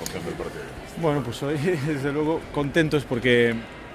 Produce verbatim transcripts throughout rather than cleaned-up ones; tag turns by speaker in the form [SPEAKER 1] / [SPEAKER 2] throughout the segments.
[SPEAKER 1] sensación del partido?
[SPEAKER 2] Bueno, pues hoy desde luego contentos porque,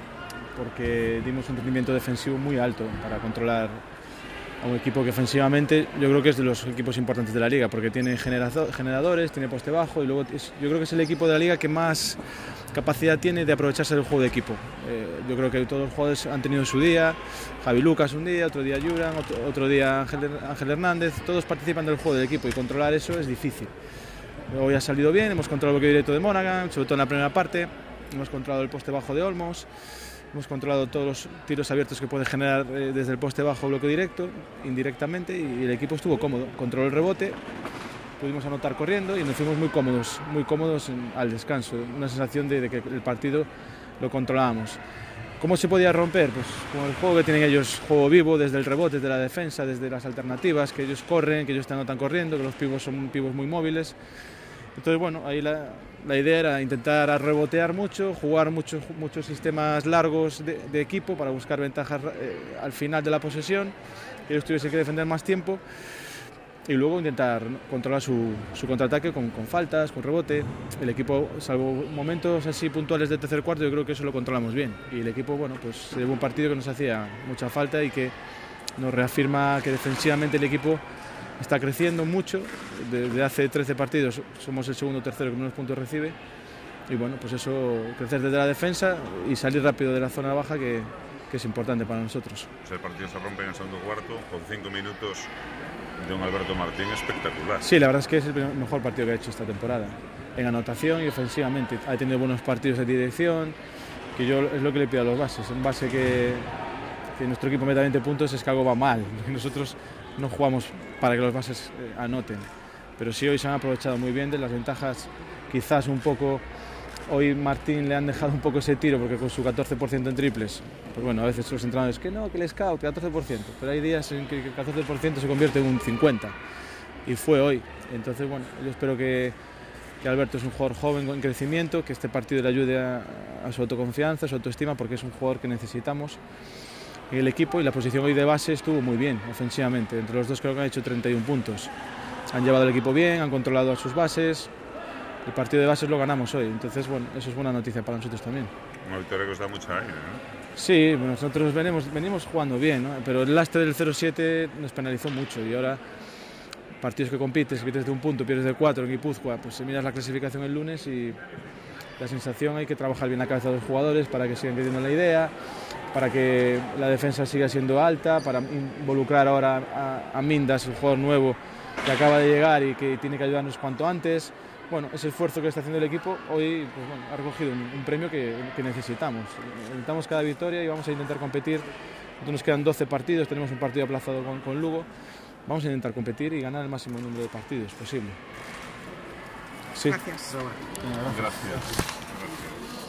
[SPEAKER 2] porque dimos un rendimiento defensivo muy alto para controlar a un equipo que ofensivamente yo creo que es de los equipos importantes de la liga, porque tiene generadores, tiene poste bajo y luego es, yo creo que es el equipo de la liga que más capacidad tiene de aprovecharse del juego de equipo. Eh, yo creo que todos los jugadores han tenido su día, Javi Lucas un día, otro día Juran, otro, otro día Ángel, Ángel Hernández, todos participan del juego del equipo y controlar eso es difícil. Hoy ha salido bien, hemos controlado el bloqueo directo de Monaghan, sobre todo en la primera parte, hemos controlado el poste bajo de Olmos, hemos controlado todos los tiros abiertos que puede generar eh, desde el poste bajo bloqueo directo, indirectamente, y el equipo estuvo cómodo, controló el rebote, pudimos anotar corriendo y nos fuimos muy cómodos, muy cómodos en, al descanso, una sensación de, de que el partido lo controlábamos. ¿Cómo se podía romper? Pues con el juego que tienen ellos, juego vivo, desde el rebote, desde la defensa, desde las alternativas, que ellos corren, que ellos te anotan corriendo, que los pivos son pivos muy móviles. Entonces, bueno, ahí la, la idea era intentar rebotear mucho, jugar muchos, muchos sistemas largos de, de equipo para buscar ventajas eh, al final de la posesión, que ellos tuviesen que defender más tiempo y luego intentar controlar su, su contraataque con, con faltas, con rebote. El equipo, salvo momentos así puntuales de tercer cuarto, yo creo que eso lo controlamos bien. Y el equipo, bueno, pues se llevó un partido que nos hacía mucha falta y que nos reafirma que defensivamente el equipo está creciendo mucho. Desde hace trece partidos somos el segundo o tercero que menos puntos recibe y bueno, pues eso, crecer desde la defensa y salir rápido de la zona baja que, que es importante para nosotros.
[SPEAKER 1] Pues el partido se rompe en el segundo cuarto con cinco minutos de un Alberto Martín espectacular.
[SPEAKER 2] Sí, la verdad es que es el mejor partido que ha hecho esta temporada, en anotación y ofensivamente. Ha tenido buenos partidos de dirección, que yo es lo que le pido a los bases, en base que, que nuestro equipo meta veinte puntos es que algo va mal, porque nosotros no jugamos para que los bases eh, anoten, pero sí hoy se han aprovechado muy bien de las ventajas, quizás un poco, hoy Martín le han dejado un poco ese tiro porque con su catorce por ciento en triples, pues bueno, a veces los entrenadores, que no, que el scout, catorce por ciento, pero hay días en que el catorce por ciento se convierte en un cincuenta por ciento y fue hoy, entonces bueno, yo espero que, que Alberto es un jugador joven en crecimiento, que este partido le ayude a, a su autoconfianza, a su autoestima, porque es un jugador que necesitamos en el equipo y la posición hoy de base estuvo muy bien ofensivamente, entre los dos creo que han hecho treinta y uno puntos, han llevado el equipo bien, han controlado a sus bases, el partido de bases lo ganamos hoy, entonces bueno, eso es buena noticia para nosotros también.
[SPEAKER 1] Una victoria que os da mucha aire, ¿no?
[SPEAKER 2] Sí, bueno, nosotros venimos, venimos jugando bien, ¿no? Pero el lastre del cero siete nos penalizó mucho y ahora partidos que compites, compites de un punto, pierdes de cuatro en Guipúzcoa, pues si miras la clasificación el lunes y la sensación hay que trabajar bien la cabeza de los jugadores para que sigan creyendo en la idea, para que la defensa siga siendo alta, para involucrar ahora a, a Mindas, el jugador nuevo que acaba de llegar y que tiene que ayudarnos cuanto antes. Bueno, ese esfuerzo que está haciendo el equipo hoy pues bueno, ha recogido un, un premio que, que necesitamos. Necesitamos cada victoria y vamos a intentar competir. Entonces nos quedan doce partidos, tenemos un partido aplazado con, con Lugo. Vamos a intentar competir y ganar el máximo número de partidos posible. Sí.
[SPEAKER 3] Gracias.
[SPEAKER 1] Gracias. Gracias.